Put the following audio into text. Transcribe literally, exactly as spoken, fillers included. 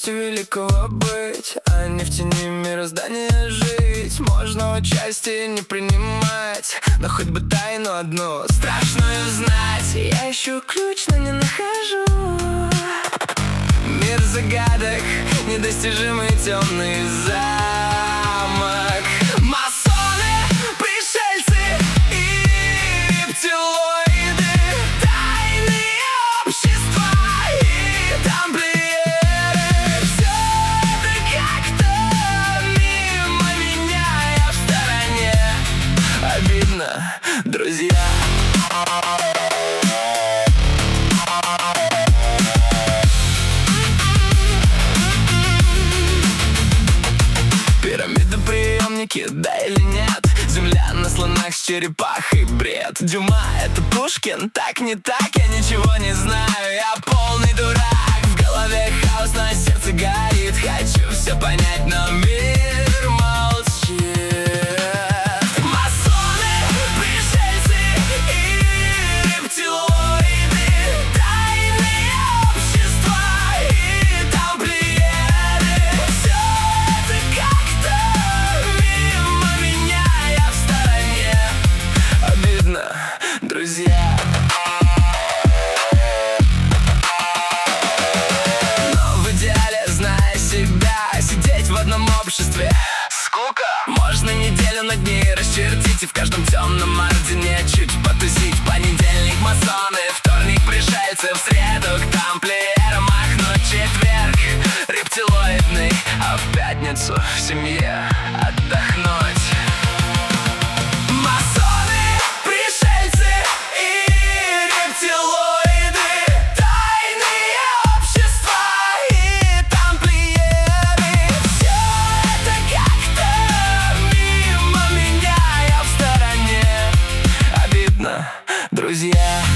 частью великого быть, а не в тени мироздания жить. Можно участие не принимать, но хоть бы тайну одну страшную знать. Я ищу ключ, но не нахожу. Мир загадок, недостижимый темный замок. Масоны, пришельцы и рептилоиды, тайные общества и тамплиеры. Все это как-то мимо меня, я в стороне. Обидно, друзья. Пирамидоприемники, да или нет? Земля на слонах с черепахой, бред. Дюма — это Пушкин, так не так, я ничего не знаю, я полный дурак. В голове хаос, на сердце горит, хочу все понять, но мир молчит. Масоны, пришельцы и рептилоиды, тайные общества и тамплиеры. Все это как-то мимо меня, я в стороне. Обидно, друзья. Но в идеале, зная себя, сидеть в одном обществе скука. Можно неделю над ней расчертить и в каждом темном ордене чуть потусить. Понедельник масоны, вторник пришельцы, в среду к тамплиерам махнуть, четверг рептилоидный, а в пятницу в семье отдохнуть. Масоны, пришельцы и рептилоиды, тайные общества и тамплиеры. Все это как-то мимо меня, я в стороне. Обидно, друзья.